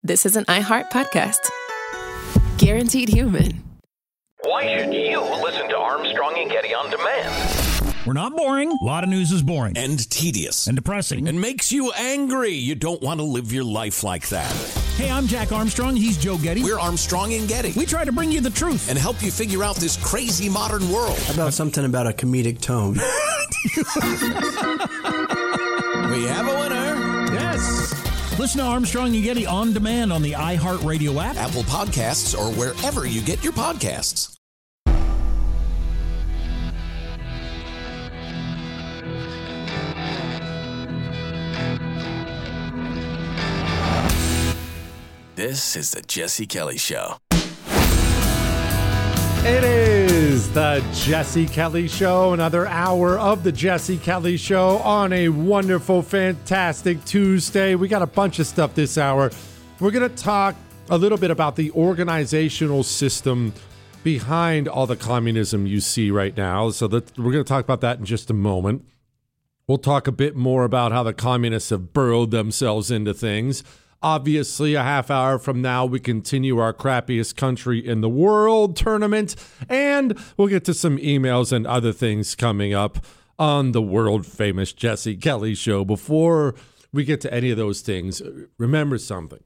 this is an iHeart podcast. Guaranteed human. Why should you listen to Armstrong and Getty on demand? We're not boring. A lot of news is boring. And tedious. And depressing. And makes you angry. You don't want to live your life like that. Hey, I'm Jack Armstrong. He's Joe Getty. We're Armstrong and Getty. We try to bring you the truth. And help you figure out this crazy modern world. How about something about a comedic tone? We have a winner. Yes. Listen to Armstrong and Getty on demand on the iHeartRadio app, Apple Podcasts, or wherever you get your podcasts. This is the Jesse Kelly Show. It is the Jesse Kelly Show, another hour of the Jesse Kelly Show on a wonderful, fantastic Tuesday. We got a bunch of stuff this hour. We're going to talk a little bit about the organizational system behind all the communism you see right now. So we're going to talk about that in just a moment. We'll talk a bit more about how the communists have burrowed themselves into things. Obviously, a half hour from now, we continue our crappiest country in the world tournament, and we'll get to some emails and other things coming up on the world-famous Jesse Kelly Show. Before we get to any of those things, remember something.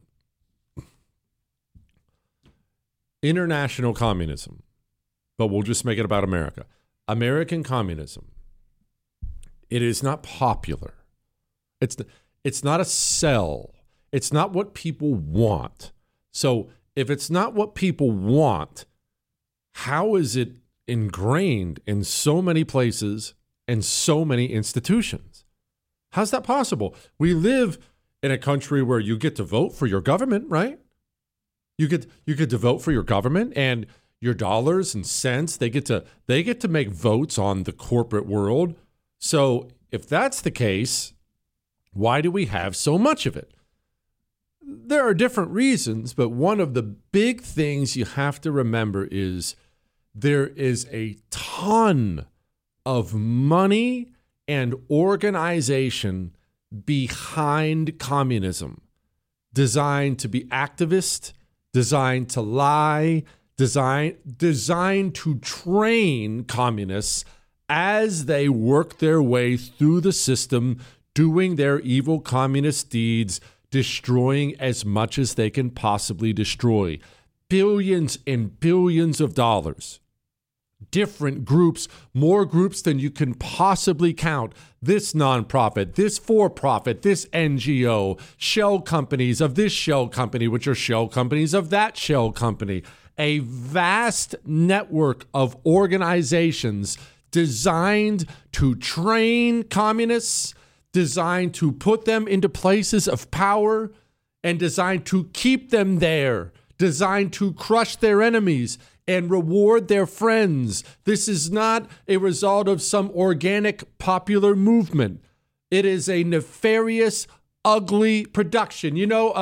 International communism, but we'll just make it about America. American communism, it is not popular. It's not a sell. It's not what people want. So if it's not what people want, how is it ingrained in so many places and so many institutions? How's that possible? We live in a country where you get to vote for your government, right? You get to vote for your government, and your dollars and cents, they get to make votes on the corporate world. So if that's the case, why do we have so much of it? There are different reasons, but one of the big things you have to remember is there is a ton of money and organization behind communism, designed to be activist, designed to lie, designed to train communists as they work their way through the system, doing their evil communist deeds, destroying as much as they can possibly destroy. Billions and billions of dollars. Different groups, more groups than you can possibly count. This nonprofit, this for-profit, this NGO, shell companies of this shell company, which are shell companies of that shell company. A vast network of organizations designed to train communists, designed to put them into places of power, and designed to keep them there, designed to crush their enemies and reward their friends. This is not a result of some organic popular movement. It is a nefarious, ugly production. You know,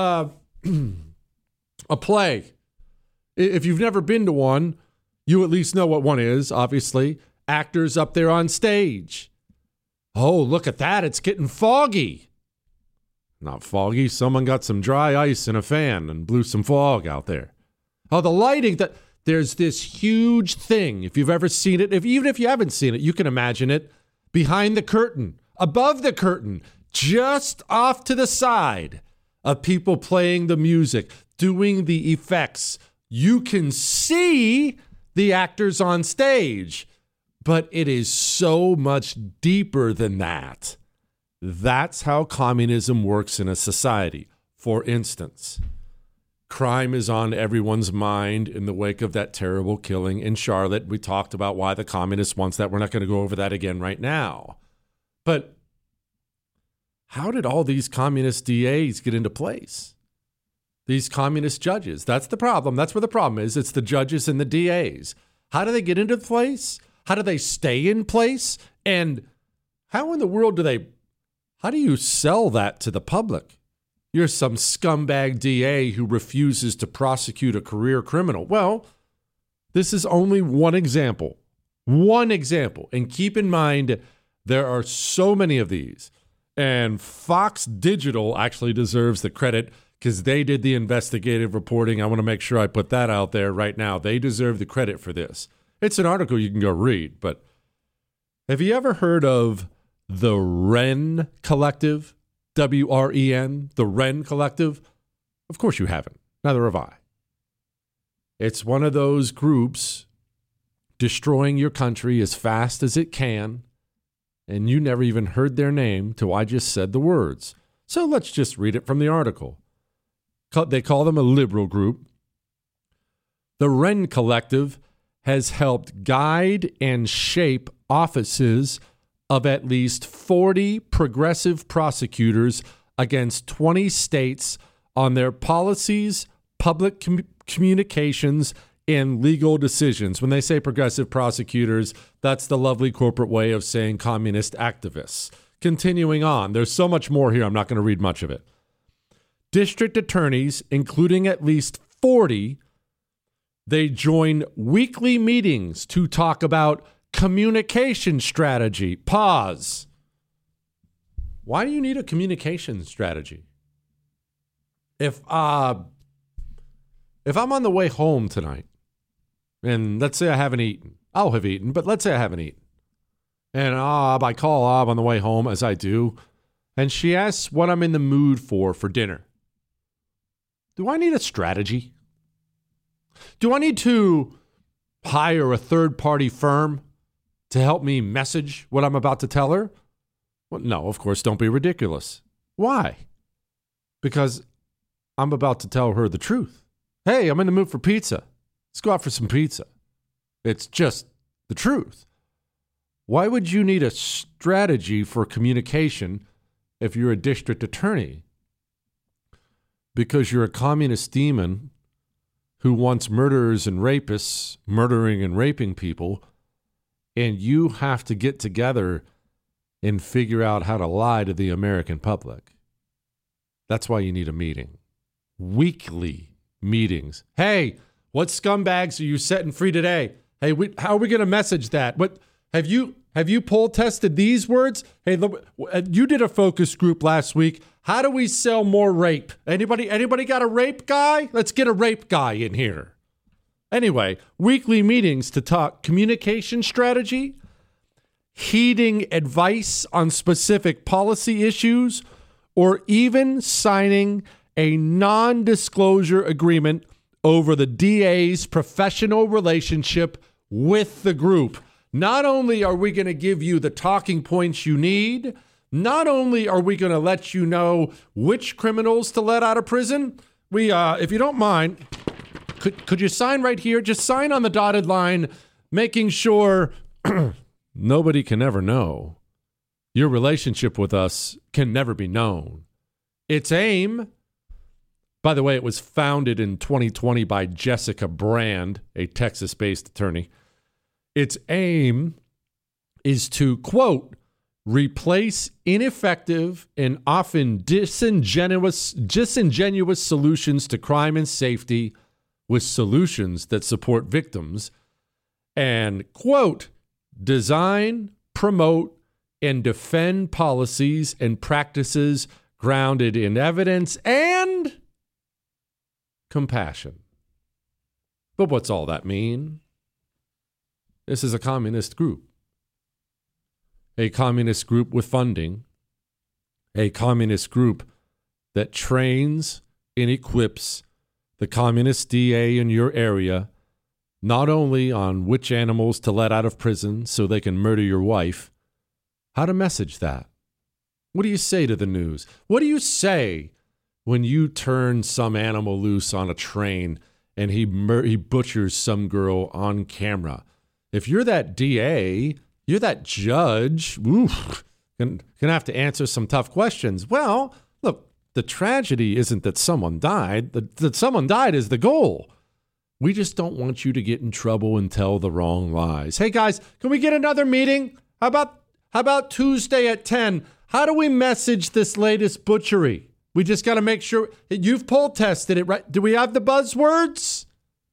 a play. If you've never been to one, you at least know what one is, obviously. Actors up there on stage. Oh, look at that. It's getting foggy. Not foggy. Someone got some dry ice in a fan and blew some fog out there. Oh, the lighting. There's this huge thing. If you've ever seen it, even if you haven't seen it, you can imagine it. Behind the curtain, above the curtain, just off to the side of people playing the music, doing the effects. You can see the actors on stage. But it is so much deeper than that. That's how communism works in a society. For instance, crime is on everyone's mind in the wake of that terrible killing in Charlotte. We talked about why the communists want that. We're not going to go over that again right now. But how did all these communist DAs get into place? These communist judges. That's the problem. That's where the problem is. It's the judges and the DAs. How do they get into place? How do they stay in place? And how in the world how do you sell that to the public? You're some scumbag DA who refuses to prosecute a career criminal. Well, this is only one example. One example. And keep in mind, there are so many of these. And Fox Digital actually deserves the credit, because they did the investigative reporting. I want to make sure I put that out there right now. They deserve the credit for this. It's an article you can go read, but have you ever heard of the Wren Collective? W-R-E-N, the Wren Collective? Of course you haven't. Neither have I. It's one of those groups destroying your country as fast as it can, and you never even heard their name till I just said the words. So let's just read it from the article. They call them a liberal group. The Wren Collective has helped guide and shape offices of at least 40 progressive prosecutors against 20 states on their policies, public communications, and legal decisions. When they say progressive prosecutors, that's the lovely corporate way of saying communist activists. Continuing on, there's so much more here, I'm not going to read much of it. District attorneys, including at least 40, they join weekly meetings to talk about communication strategy. Pause. Why do you need a communication strategy? If I'm on the way home tonight, and let's say I haven't eaten, I'll have eaten, but let's say I haven't eaten, and I call Ab on the way home, as I do, and she asks what I'm in the mood for dinner. Do I need a strategy? Do I need to hire a third-party firm to help me message what I'm about to tell her? Well, no, of course, don't be ridiculous. Why? Because I'm about to tell her the truth. Hey, I'm in the mood for pizza. Let's go out for some pizza. It's just the truth. Why would you need a strategy for communication if you're a district attorney? Because you're a communist demon who wants murderers and rapists murdering and raping people, and you have to get together and figure out how to lie to the American public. That's why you need a meeting. Weekly meetings. Hey, what scumbags are you setting free today? Hey, how are we going to message that? What have you poll tested these words? Hey, look, you did a focus group last week. How do we sell more rape? Anybody got a rape guy? Let's get a rape guy in here. Anyway, weekly meetings to talk communication strategy, heeding advice on specific policy issues, or even signing a non-disclosure agreement over the DA's professional relationship with the group. Not only are we going to give you the talking points you need, not only are we going to let you know which criminals to let out of prison, if you don't mind, could you sign right here? Just sign on the dotted line, making sure nobody can ever know. Your relationship with us can never be known. Its aim, by the way, it was founded in 2020 by Jessica Brand, a Texas-based attorney. Its aim is to, quote, replace ineffective and often disingenuous solutions to crime and safety with solutions that support victims and, quote, design, promote, and defend policies and practices grounded in evidence and compassion. But what's all that mean? This is a communist group. A communist group with funding. A communist group that trains and equips the communist DA in your area not only on which animals to let out of prison so they can murder your wife, how to message that. What do you say to the news? What do you say when you turn some animal loose on a train and he butchers some girl on camera? If you're that DA, you're that judge, gonna have to answer some tough questions. Well, look, the tragedy isn't that someone died. That someone died is the goal. We just don't want you to get in trouble and tell the wrong lies. Hey, guys, can we get another meeting? How about Tuesday at 10? How do we message this latest butchery? We just got to make sure you've poll tested it, right? Do we have the buzzwords?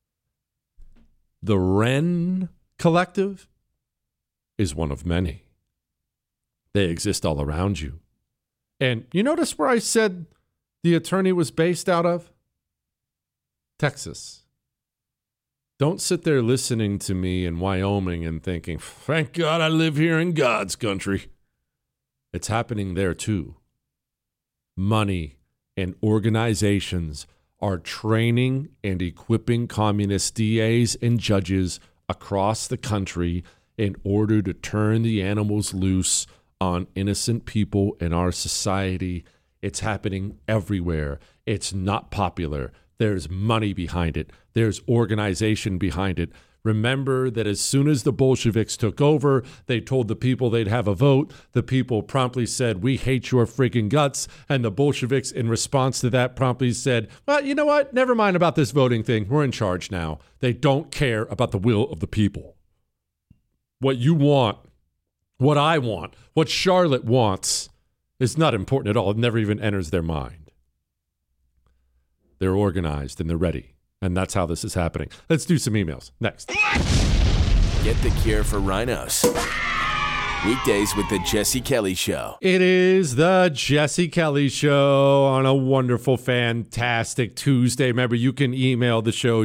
The Wren Collective is one of many. They exist all around you. And you notice where I said the attorney was based out of? Texas. Don't sit there listening to me in Wyoming and thinking, thank God I live here in God's country. It's happening there too. Money and organizations are training and equipping communist DAs and judges across the country in order to turn the animals loose on innocent people in our society. It's happening everywhere. It's not popular. There's money behind it. There's organization behind it. Remember that as soon as the Bolsheviks took over, they told the people they'd have a vote. The people promptly said, we hate your freaking guts. And the Bolsheviks, in response to that, promptly said, well, you know what? Never mind about this voting thing. We're in charge now. They don't care about the will of the people. What you want, what I want, what Charlotte wants is not important at all. It never even enters their mind. They're organized and they're ready. And that's how this is happening. Let's do some emails. Next. Get the cure for rhinos. Weekdays with the Jesse Kelly Show. It is the Jesse Kelly Show on a wonderful, fantastic Tuesday. Remember, you can email the show,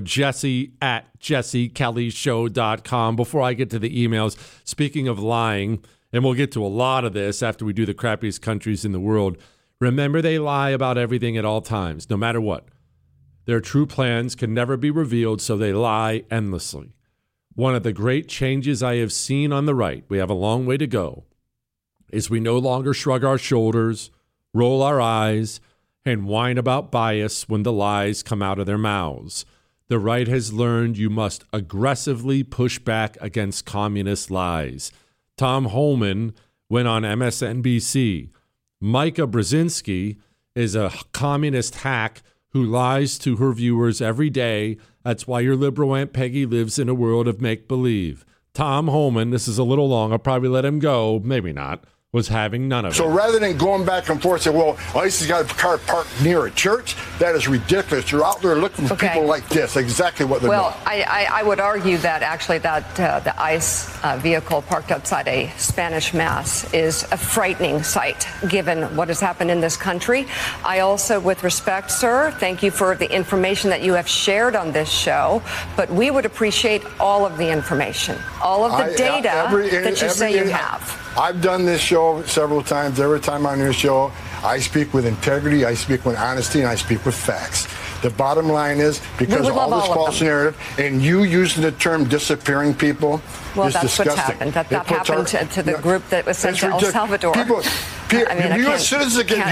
jesse@jessekellyshow.com. Before I get to the emails, speaking of lying, and we'll get to a lot of this after we do the crappiest countries in the world, remember they lie about everything at all times, no matter what. Their true plans can never be revealed, so they lie endlessly. One of the great changes I have seen on the right, we have a long way to go, is we no longer shrug our shoulders, roll our eyes, and whine about bias when the lies come out of their mouths. The right has learned you must aggressively push back against communist lies. Tom Homan went on MSNBC. Micah Brzezinski is a communist hack who lies to her viewers every day. That's why your liberal Aunt Peggy lives in a world of make-believe. Tom Homan, this is a little long, I'll probably let him go, maybe not, was having none of it. So rather than going back and forth, say, well, ICE has got a car parked near a church, that is ridiculous. You're out there looking for people like this, exactly what they're doing. Well, I would argue that actually that the ICE vehicle parked outside a Spanish mass is a frightening sight, given what has happened in this country. I also, with respect, sir, thank you for the information that you have shared on this show, but we would appreciate all of the information, all of the data that you say you have. I've done this show several times. Every time on your show, I speak with integrity, I speak with honesty, and I speak with facts. The bottom line is, because of all this false narrative, and you using the term disappearing people is disgusting. What's happened. That happened to the group that was sent to El Salvador. U.S. citizens get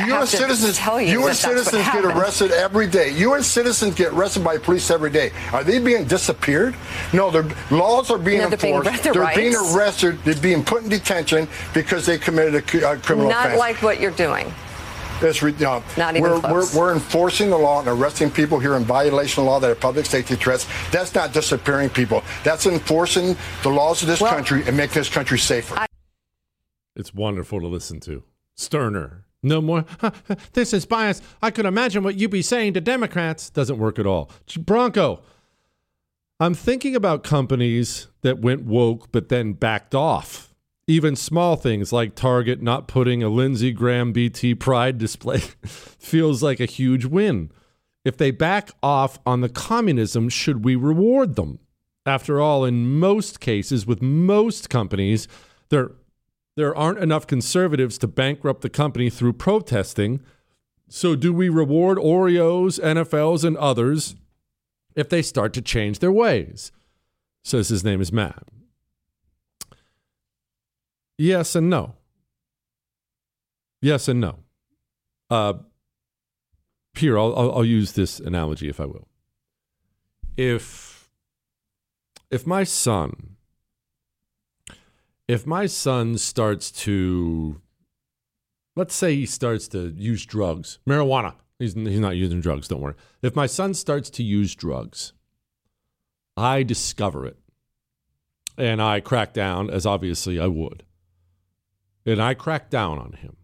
arrested every day. U.S. citizens get arrested by police every day. Are they being disappeared? No, their laws are being enforced. They're being arrested. They're being put in detention because they committed a criminal offense. Not like what you're doing. Not even close. We're enforcing the law and arresting people here in violation of law that are public safety threats. That's not disappearing people. That's enforcing the laws of this country and making this country safer. It's wonderful to listen to. Sterner. No more, this is bias. I could imagine what you'd be saying to Democrats. Doesn't work at all. Bronco, I'm thinking about companies that went woke but then backed off. Even small things like Target not putting a Lindsey Graham BT Pride display feels like a huge win. If they back off on the communism, should we reward them? After all, in most cases, with most companies, there aren't enough conservatives to bankrupt the company through protesting. So do we reward Oreos, NFLs, and others if they start to change their ways? Says his name is Matt. Yes and no. Yes and no. Here, I'll use this analogy if I will. If my son starts to, let's say he starts to use drugs, marijuana. He's not using drugs, don't worry. If my son starts to use drugs, I discover it. And I crack down, as obviously I would. And I crack down on him.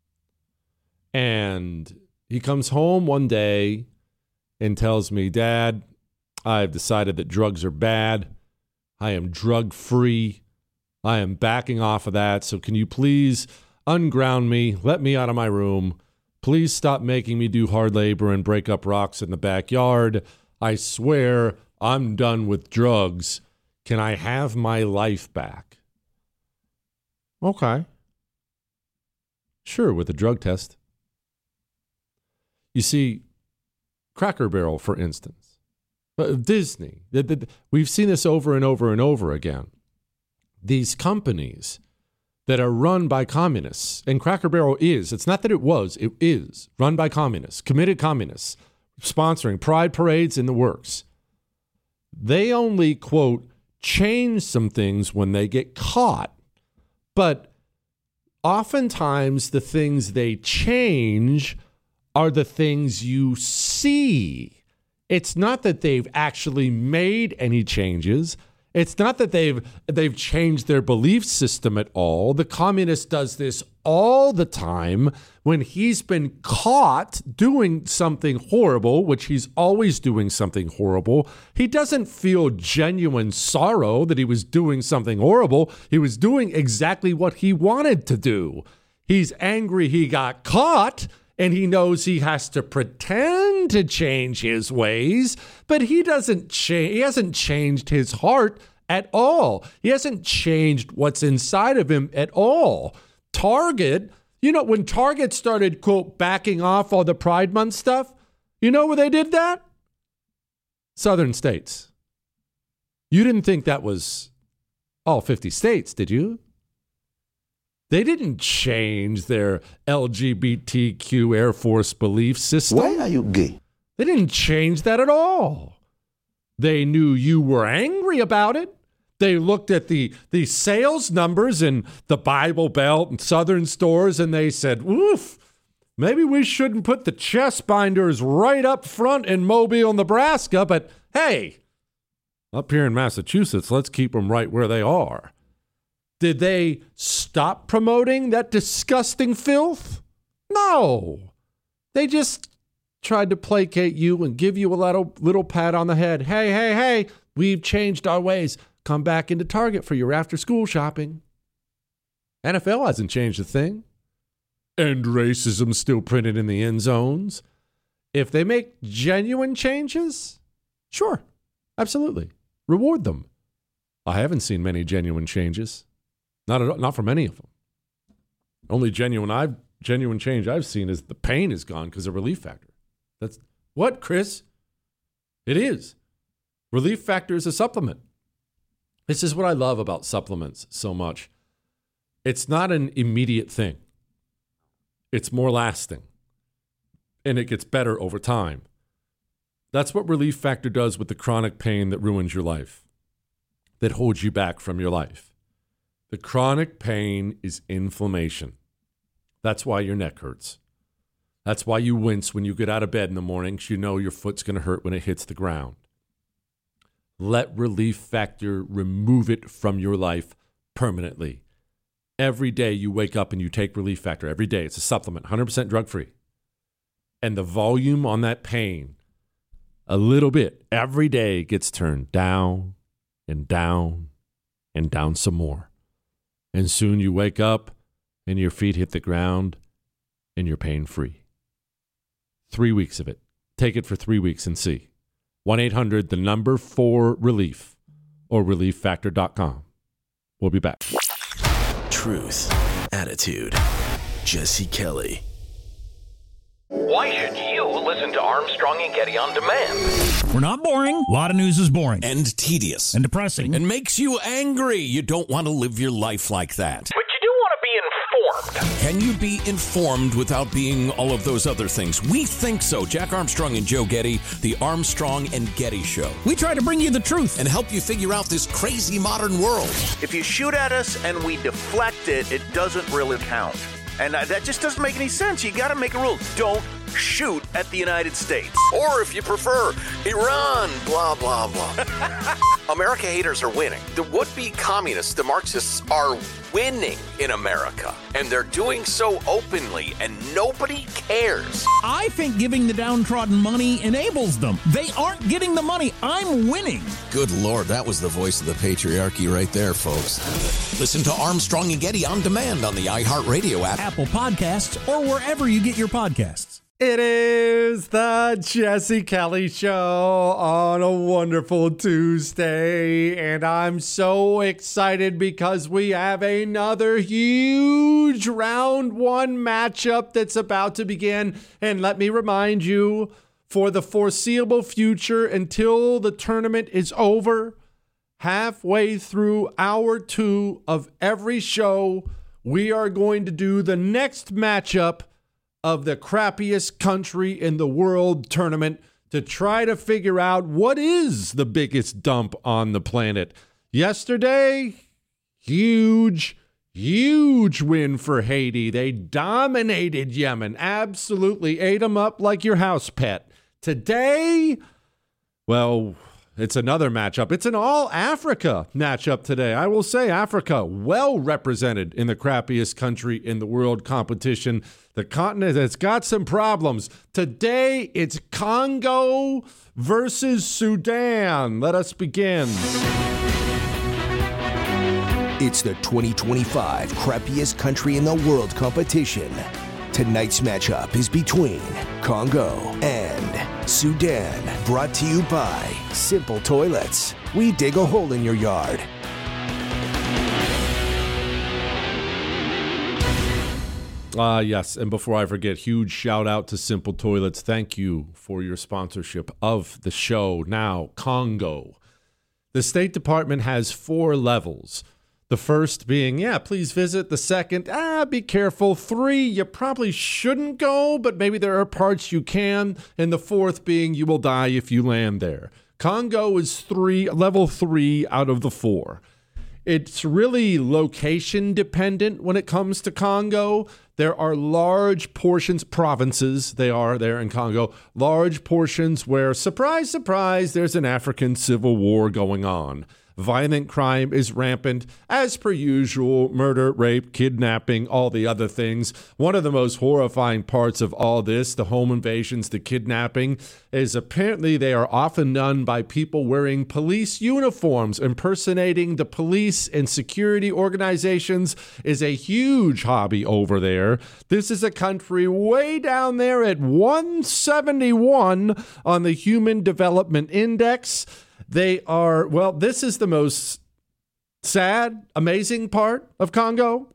And he comes home one day and tells me, Dad, I've decided that drugs are bad. I am drug-free. I am backing off of that. So can you please unground me, let me out of my room, Please stop making me do hard labor and break up rocks in the backyard. I swear I'm done with drugs. Can I have my life back? Okay. Sure, with a drug test. You see, Cracker Barrel, for instance, Disney, we've seen this over and over and over again. These companies that are run by communists, and Cracker Barrel is, it's not that it was, it is run by communists, committed communists, sponsoring pride parades in the works. They only, quote, change some things when they get caught, but oftentimes the things they change are the things you see. It's not that they've actually made any changes. It's not that they've changed their belief system at all. The communist does this all the time when he's been caught doing something horrible, which he's always doing something horrible. He doesn't feel genuine sorrow that he was doing something horrible. He was doing exactly what he wanted to do. He's angry he got caught, and he knows he has to pretend to change his ways, but he hasn't changed his heart at all. He hasn't changed what's inside of him at all. Target, when Target started, quote, backing off all the Pride Month stuff, you know where they did that? Southern states. You didn't think that was all 50 states, did you? They didn't change their LGBTQ Air Force belief system. Why are you gay? They didn't change that at all. They knew you were angry about it. They looked at the sales numbers in the Bible Belt and Southern stores, and they said, oof, maybe we shouldn't put the chest binders right up front in Mobile, Nebraska, but hey, up here in Massachusetts, let's keep them right where they are. Did they stop promoting that disgusting filth? No. They just tried to placate you and give you a little pat on the head. Hey, we've changed our ways. Come back into Target for your after-school shopping. NFL hasn't changed a thing. And racism's still printed in the end zones. If they make genuine changes, sure, absolutely. Reward them. I haven't seen many genuine changes. Not from any of them. Only genuine change I've seen is the pain is gone because of Relief Factor. That's what, Chris? It is. Relief Factor is a supplement. This is what I love about supplements so much. It's not an immediate thing. It's more lasting. And it gets better over time. That's what Relief Factor does with the chronic pain that ruins your life, that holds you back from your life. The chronic pain is inflammation. That's why your neck hurts. That's why you wince when you get out of bed in the morning because you know your foot's going to hurt when it hits the ground. Let Relief Factor remove it from your life permanently. Every day you wake up and you take Relief Factor. Every day. It's a supplement, 100% drug-free. And the volume on that pain, a little bit, every day gets turned down and down and down some more. And soon you wake up and your feet hit the ground and you're pain-free. 3 weeks of it. Take it for 3 weeks and see. 1-800-4-RELIEF or ReliefFactor.com. We'll be back. Truth, attitude, Jesse Kelly. Why should you listen to Armstrong and Getty on demand? We're not boring. A lot of news is boring. And tedious. And depressing. And makes you angry. You don't want to live your life like that. But you do want to be informed. Can you be informed without being all of those other things? We think so. Jack Armstrong and Joe Getty, the Armstrong and Getty Show. We try to bring you the truth and help you figure out this crazy modern world. If you shoot at us and we deflect it, it doesn't really count. And that just doesn't make any sense. You got to make a rule. Don't shoot at the United States. Or if you prefer, Iran, blah, blah, blah. America haters are winning. The would-be communists, the Marxists, are winning in America. And they're doing so openly, and nobody cares. I think giving the downtrodden money enables them. They aren't getting the money. I'm winning. Good Lord, that was the voice of the patriarchy right there, folks. Listen to Armstrong and Getty on demand on the iHeartRadio app, Apple Podcasts, or wherever you get your podcasts. It is the Jesse Kelly Show on a wonderful Tuesday, and I'm so excited because we have another huge round one matchup that's about to begin. And let me remind you, for the foreseeable future until the tournament is over, halfway through hour 2 of every show, we are going to do the next matchup of the crappiest country in the world tournament to try to figure out what is the biggest dump on the planet. Yesterday, huge win for Haiti. They dominated Yemen, absolutely ate them up like your house pet. Today, well, it's another matchup. It's an all-Africa matchup today. I will say Africa well represented in the crappiest country in the world competition. The continent has got some problems. Today, it's Congo versus Sudan. Let us begin. It's the 2025 crappiest country in the world competition. Tonight's matchup is between Congo and Sudan. Brought to you by Simple Toilets. We dig a hole in your yard. Yes, and before I forget, huge shout out to Simple Toilets. Thank you for your sponsorship of the show. Now, Congo. The State Department has 4 levels. The first being, please visit. The second, be careful. 3, you probably shouldn't go, but maybe there are parts you can. And the fourth being, you will die if you land there. Congo is level 3 out of the 4. It's really location dependent when it comes to Congo. There are large portions, provinces, they are there in Congo, large portions where, surprise, surprise, there's an African civil war going on. Violent crime is rampant, as per usual, murder, rape, kidnapping, all the other things. One of the most horrifying parts of all this, the home invasions, the kidnapping, is apparently they are often done by people wearing police uniforms. Impersonating the police and security organizations is a huge hobby over there. This is a country way down there at 171 on the Human Development Index. They are, this is the most sad, amazing part of Congo.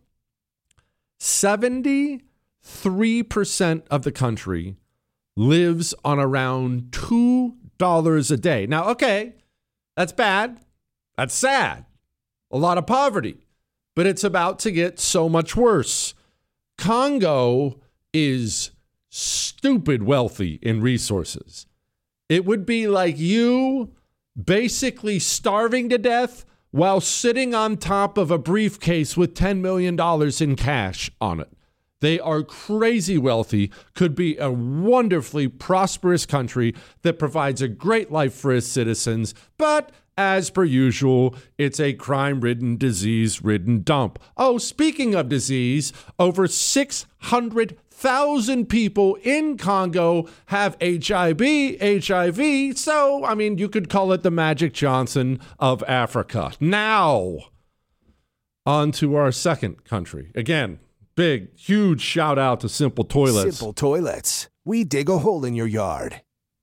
73% of the country lives on around $2 a day. Now, okay, that's bad. That's sad. A lot of poverty. But it's about to get so much worse. Congo is stupid wealthy in resources. It would be like you basically starving to death while sitting on top of a briefcase with $10 million in cash on it. They are crazy wealthy, could be a wonderfully prosperous country that provides a great life for its citizens, but as per usual, it's a crime-ridden, disease-ridden dump. Oh, speaking of disease, over 600,000 people in Congo have HIV. So, I mean, you could call it the Magic Johnson of Africa. Now, on to our second country. Again, big, huge shout out to Simple Toilets. Simple Toilets. We dig a hole in your yard.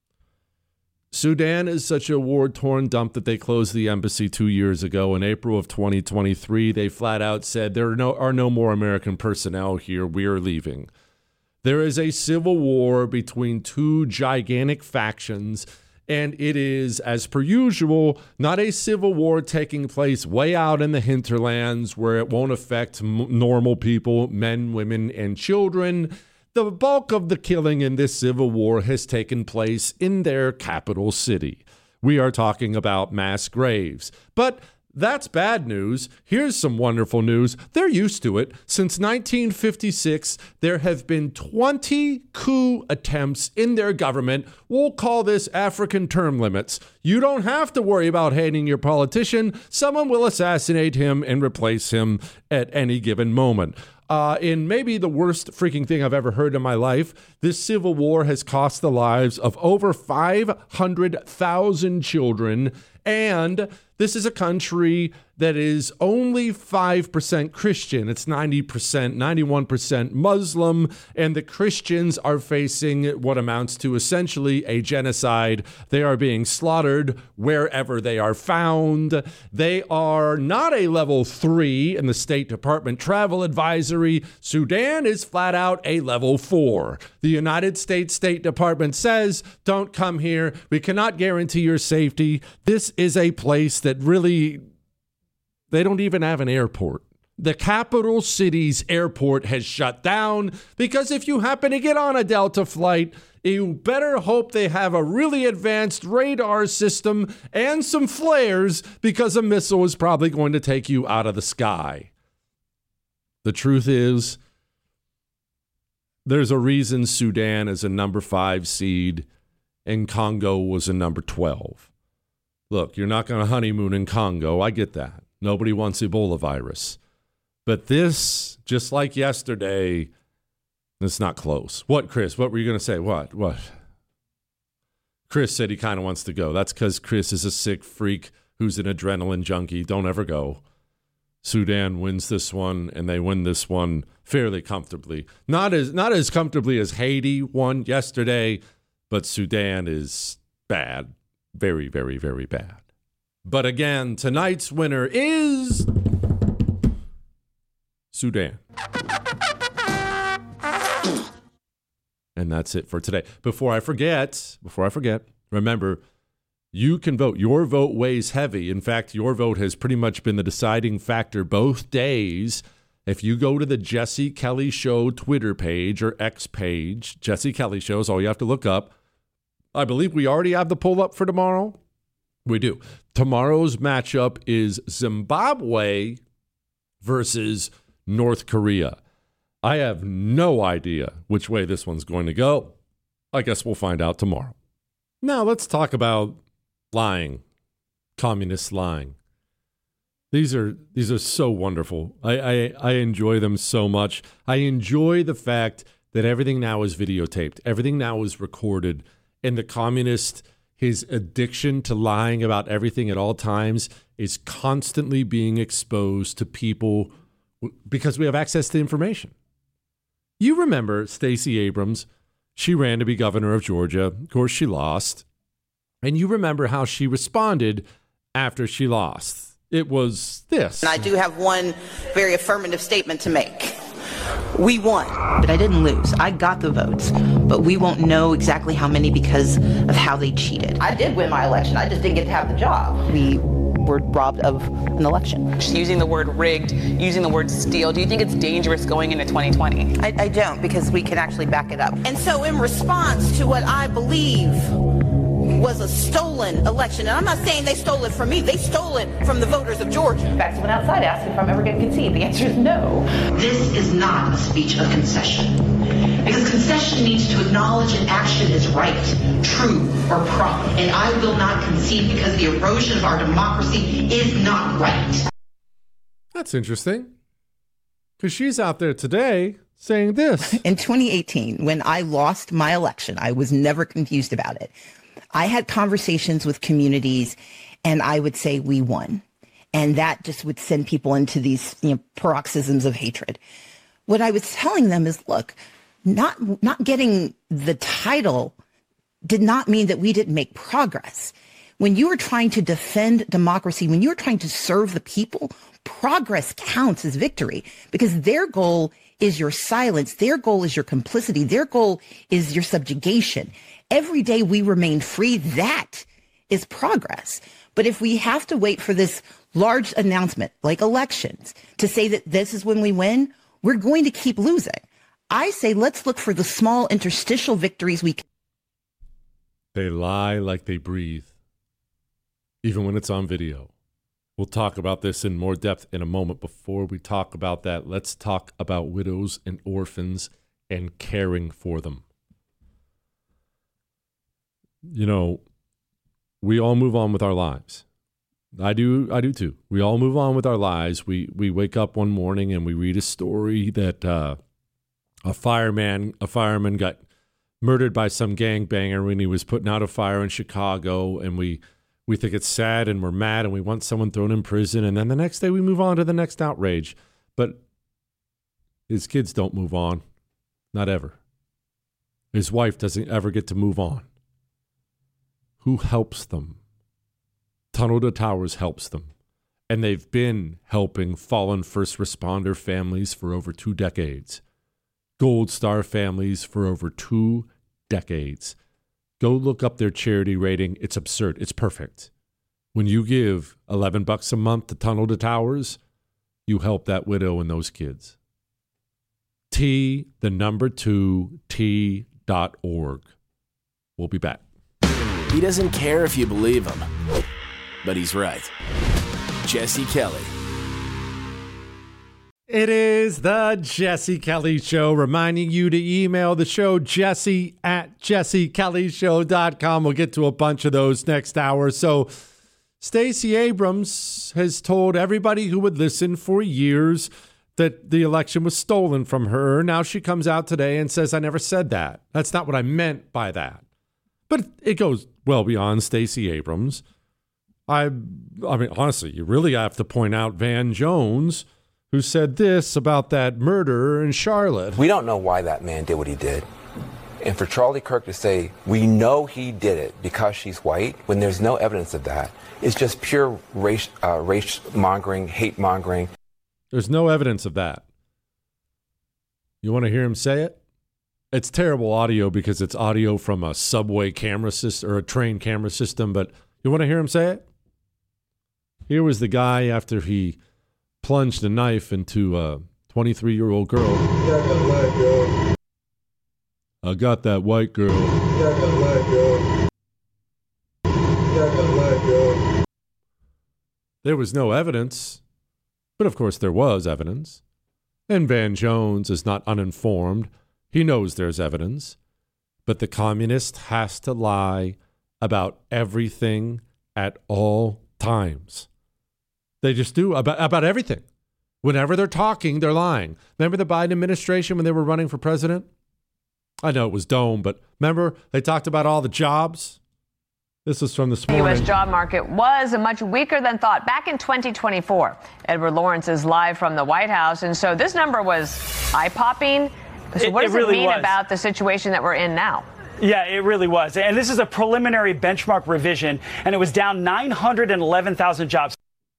Sudan is such a war-torn dump that they closed the embassy 2 years ago. In April of 2023, they flat out said there are no more American personnel here. We are leaving. There is a civil war between 2 gigantic factions, and it is, as per usual, not a civil war taking place way out in the hinterlands where it won't affect normal people, men, women, and children. The bulk of the killing in this civil war has taken place in their capital city. We are talking about mass graves. But That's bad news. Here's some wonderful news. They're used to it. Since 1956, there have been 20 coup attempts in their government. We'll call this African term limits. You don't have to worry about hating your politician. Someone will assassinate him and replace him at any given moment. In maybe the worst freaking thing I've ever heard in my life, this civil war has cost the lives of over 500,000 children. And this is a country that is only 5% Christian. It's 90%, 91% Muslim, and the Christians are facing what amounts to essentially a genocide. They are being slaughtered wherever they are found. They are not a level 3 in the State Department travel advisory. Sudan is flat out a level 4. The United States State Department says, don't come here. We cannot guarantee your safety. This is a place that really, they don't even have an airport. The capital city's airport has shut down because if you happen to get on a Delta flight, you better hope they have a really advanced radar system and some flares because a missile is probably going to take you out of the sky. The truth is, there's a reason Sudan is a number 5 seed and Congo was a number 12. Look, you're not going to honeymoon in Congo. I get that. Nobody wants Ebola virus. But this, just like yesterday, it's not close. What, Chris? What were you going to say? What? Chris said he kind of wants to go. That's because Chris is a sick freak who's an adrenaline junkie. Don't ever go. Sudan wins this one, and they win this one fairly comfortably. Not as comfortably as Haiti won yesterday, but Sudan is bad. Very, very, very bad. But again, tonight's winner is Sudan. And that's it for today. Before I forget, remember, you can vote. Your vote weighs heavy. In fact, your vote has pretty much been the deciding factor both days. If you go to the Jesse Kelly Show Twitter page or X page, Jesse Kelly Show is all you have to look up. I believe we already have the poll up for tomorrow. We do. Tomorrow's matchup is Zimbabwe versus North Korea. I have no idea which way this one's going to go. I guess we'll find out tomorrow. Now let's talk about lying, communist lying. These are so wonderful. I enjoy them so much. I enjoy the fact that everything now is videotaped. Everything now is recorded. And the communist, his addiction to lying about everything at all times is constantly being exposed to people because we have access to information. You remember Stacey Abrams. She ran to be governor of Georgia. Of course, she lost. And you remember how she responded after she lost. It was this. And I do have one very affirmative statement to make. We won, but I didn't lose. I got the votes, but we won't know exactly how many because of how they cheated. I did win my election. I just didn't get to have the job. We were robbed of an election. Just using the word rigged, using the word steal. Do you think it's dangerous going into 2020? I don't, because we can actually back it up. And so in response to what I believe was a stolen election, and I'm not saying they stole it from me, they stole it from the voters of Georgia. In fact, someone outside asked if I'm ever going to concede. The answer is no. This is not a speech of concession, because concession means to acknowledge an action is right, true, or proper, and I will not concede because the erosion of our democracy is not right. That's interesting, because she's out there today saying this. In 2018, when I lost my election, I was never confused about it. I had conversations with communities and I would say we won. And that just would send people into these paroxysms of hatred. What I was telling them is, look, not getting the title did not mean that we didn't make progress. When you are trying to defend democracy, when you're trying to serve the people, progress counts as victory because their goal is your silence. Their goal is your complicity. Their goal is your subjugation. Every day we remain free, that is progress. But if we have to wait for this large announcement like elections to say that this is when we win, we're going to keep losing. I say let's look for the small interstitial victories we can. They lie like they breathe, even when it's on video. We'll talk about this in more depth in a moment. Before we talk about that, let's talk about widows and orphans and caring for them. You know, we all move on with our lives. I do too. We all move on with our lives. We wake up one morning and we read a story that a fireman got murdered by some gangbanger when he was putting out a fire in Chicago, and we think it's sad and we're mad and we want someone thrown in prison, and then the next day we move on to the next outrage. But his kids don't move on. Not ever. His wife doesn't ever get to move on. Who helps them? Tunnel to Towers helps them. And they've been helping fallen first responder families for over 2 decades. Gold Star families for over 2 decades. Go look up their charity rating. It's absurd. It's perfect. When you give $11 a month to Tunnel to Towers, you help that widow and those kids. T2T.org. We'll be back. He doesn't care if you believe him, but he's right. Jesse Kelly. It is the Jesse Kelly Show, reminding you to email the show, jesse@jessekellyshow.com. We'll get to a bunch of those next hour. So Stacey Abrams has told everybody who would listen for years that the election was stolen from her. Now she comes out today and says, I never said that. That's not what I meant by that. But it goes well beyond Stacey Abrams. I mean, honestly, you really have to point out Van Jones, who said this about that murder in Charlotte. We don't know why that man did what he did. And for Charlie Kirk to say, we know he did it because she's white, when there's no evidence of that, it's just pure race mongering, hate mongering. There's no evidence of that. You want to hear him say it? It's terrible audio because it's audio from a subway camera system or a train camera system, but you want to hear him say it? Here was the guy after he plunged a knife into a 23-year-old girl. I got that white girl. There was no evidence, but of course there was evidence. And Van Jones is not uninformed. He knows there's evidence, but the communist has to lie about everything at all times. They just do about everything. Whenever they're talking, they're lying. Remember the Biden administration when they were running for president? I know it was Dome, but remember they talked about all the jobs? This is from this morning. The U.S. job market was much weaker than thought back in 2024. Edward Lawrence is live from the White House, and so this number was eye-popping. So what does it mean about the situation that we're in now? Yeah, it really was. And this is a preliminary benchmark revision, and it was down 911,000 jobs.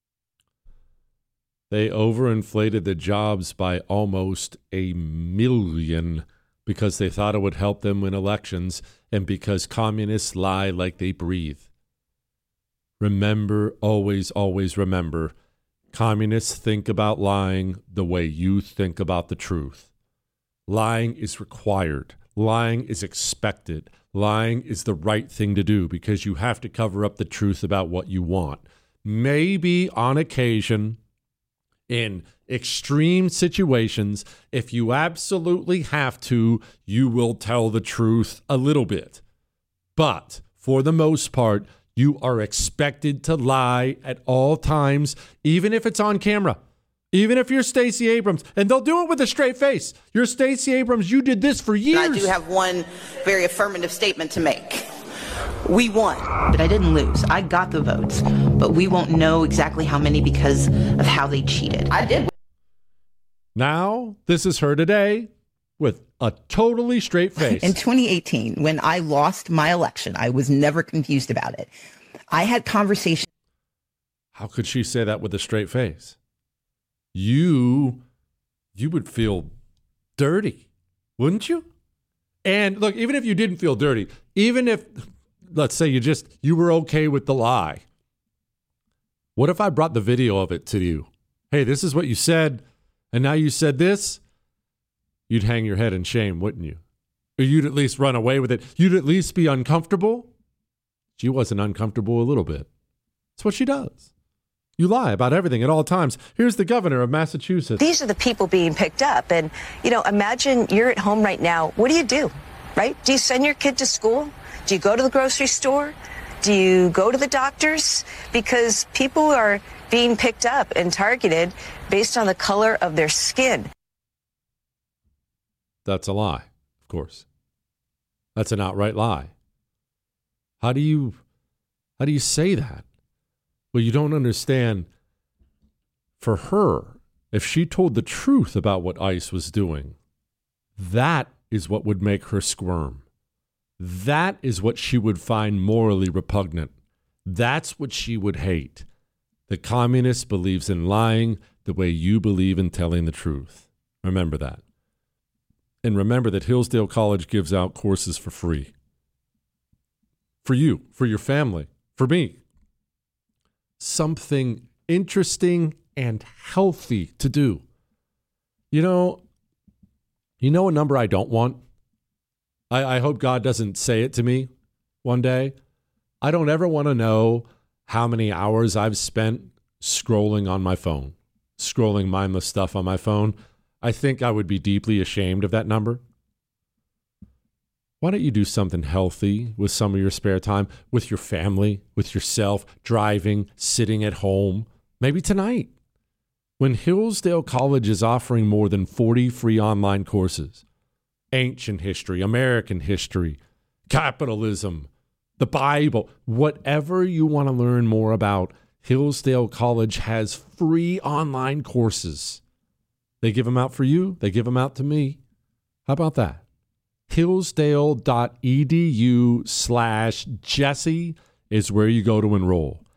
They overinflated the jobs by almost 1 million because they thought it would help them win elections and because communists lie like they breathe. Remember, always, always remember, communists think about lying the way you think about the truth. Lying is required. Lying is expected. Lying is the right thing to do because you have to cover up the truth about what you want. Maybe on occasion, in extreme situations, if you absolutely have to, you will tell the truth a little bit. But for the most part, you are expected to lie at all times, even if it's on camera. Even if you're Stacey Abrams, and they'll do it with a straight face. You're Stacey Abrams. You did this for years. I do have one very affirmative statement to make. We won, but I didn't lose. I got the votes, but we won't know exactly how many because of how they cheated. I did. Now, this is her today with a totally straight face. In 2018, when I lost my election, I was never confused about it. I had conversations. How could she say that with a straight face? You would feel dirty, wouldn't you? And look, even if you didn't feel dirty, even if, let's say you were okay with the lie. What if I brought the video of it to you? Hey, this is what you said, and now you said this? You'd hang your head in shame, wouldn't you? Or you'd at least run away with it. You'd at least be uncomfortable. She wasn't uncomfortable a little bit. That's what she does. You lie about everything at all times. Here's the governor of Massachusetts. These are the people being picked up. And, imagine you're at home right now. What do? Right? Do you send your kid to school? Do you go to the grocery store? Do you go to the doctors? Because people are being picked up and targeted based on the color of their skin. That's a lie, of course. That's an outright lie. How do you say that? Well, you don't understand. For her, if she told the truth about what ICE was doing, that is what would make her squirm. That is what she would find morally repugnant. That's what she would hate. The communist believes in lying the way you believe in telling the truth. Remember that. And remember that Hillsdale College gives out courses for free. For you, for your family, for me. Something interesting and healthy to do. You know a number I don't want? I hope God doesn't say it to me one day. I don't ever want to know how many hours I've spent scrolling on my phone, scrolling mindless stuff on my phone. I think I would be deeply ashamed of that number. Why don't you do something healthy with some of your spare time, with your family, with yourself, driving, sitting at home, maybe tonight, when Hillsdale College is offering more than 40 free online courses. Ancient history, American history, capitalism, the Bible, whatever you want to learn more about, Hillsdale College has free online courses. They give them out for you. They give them out to me. How about that? Hillsdale.edu/Jesse is where you go to enroll.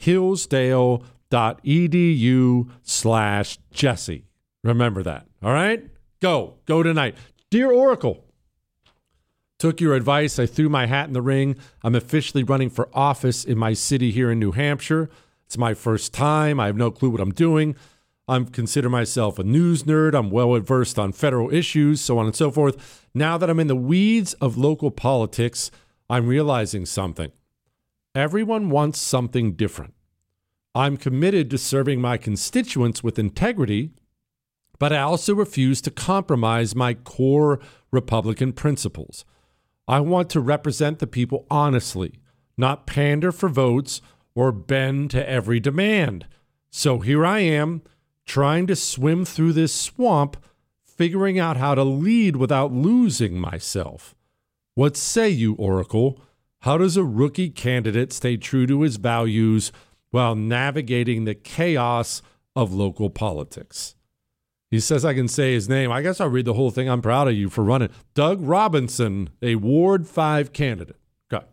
Hillsdale.edu/Jesse. Remember that. All right? Go tonight. Dear Oracle, took your advice. I threw my hat in the ring. I'm officially running for office in my city here in New Hampshire. It's my first time. I have no clue what I'm doing. I consider myself a news nerd. I'm well versed on federal issues, so on and so forth. Now that I'm in the weeds of local politics, I'm realizing something. Everyone wants something different. I'm committed to serving my constituents with integrity, but I also refuse to compromise my core Republican principles. I want to represent the people honestly, not pander for votes or bend to every demand. So here I am, trying to swim through this swamp, figuring out how to lead without losing myself. What say you, Oracle? How does a rookie candidate stay true to his values while navigating the chaos of local politics? He says I can say his name. I guess I'll read the whole thing. I'm proud of you for running. Doug Robinson, a Ward 5 candidate. Okay.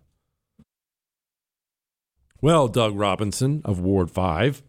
Well, Doug Robinson of Ward 5,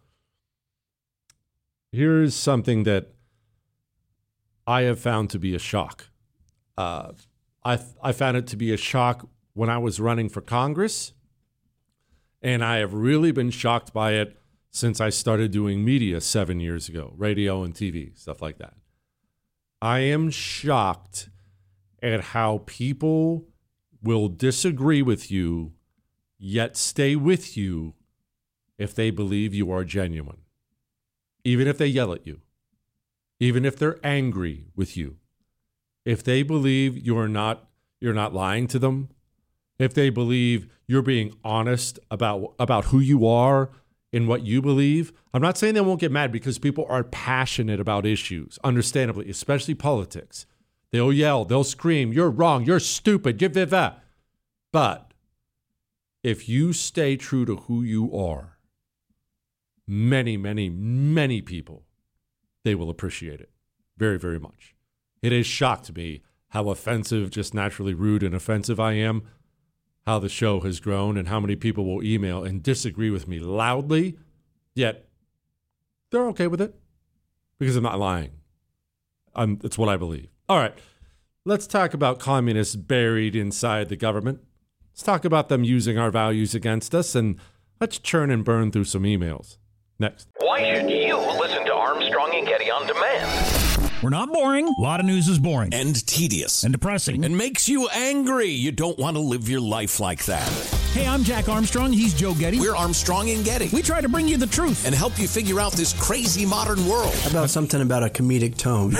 here's something that I have found to be a shock. I found it to be a shock when I was running for Congress, and I have really been shocked by it since I started doing media 7 years ago, radio and TV, stuff like that. I am shocked at how people will disagree with you, yet stay with you if they believe you are genuine. Even if they yell at you, even if they're angry with you, if they believe you're not lying to them, if they believe you're being honest about who you are in what you believe. I'm not saying they won't get mad because people are passionate about issues, understandably, especially politics. They'll yell, they'll scream, you're wrong, you're stupid, but if you stay true to who you are, many, many, many people, they will appreciate it very, very much. It has shocked me how offensive, just naturally rude and offensive I am, how the show has grown and how many people will email and disagree with me loudly, yet they're okay with it because I'm not lying. It's what I believe. All right, let's talk about communists buried inside the government. Let's talk about them using our values against us, and let's churn and burn through some emails. Next. Why should you listen to Armstrong and Getty on demand? We're not boring. A lot of news is boring. And tedious. And depressing. And makes you angry. You don't want to live your life like that. Hey, I'm Jack Armstrong. He's Joe Getty. We're Armstrong and Getty. We try to bring you the truth and help you figure out this crazy modern world. How about something about a comedic tone?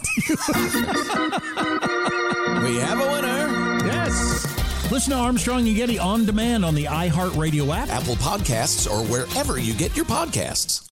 We have a winner. Yes. Listen to Armstrong and Getty on demand on the iHeartRadio app, Apple Podcasts, or wherever you get your podcasts.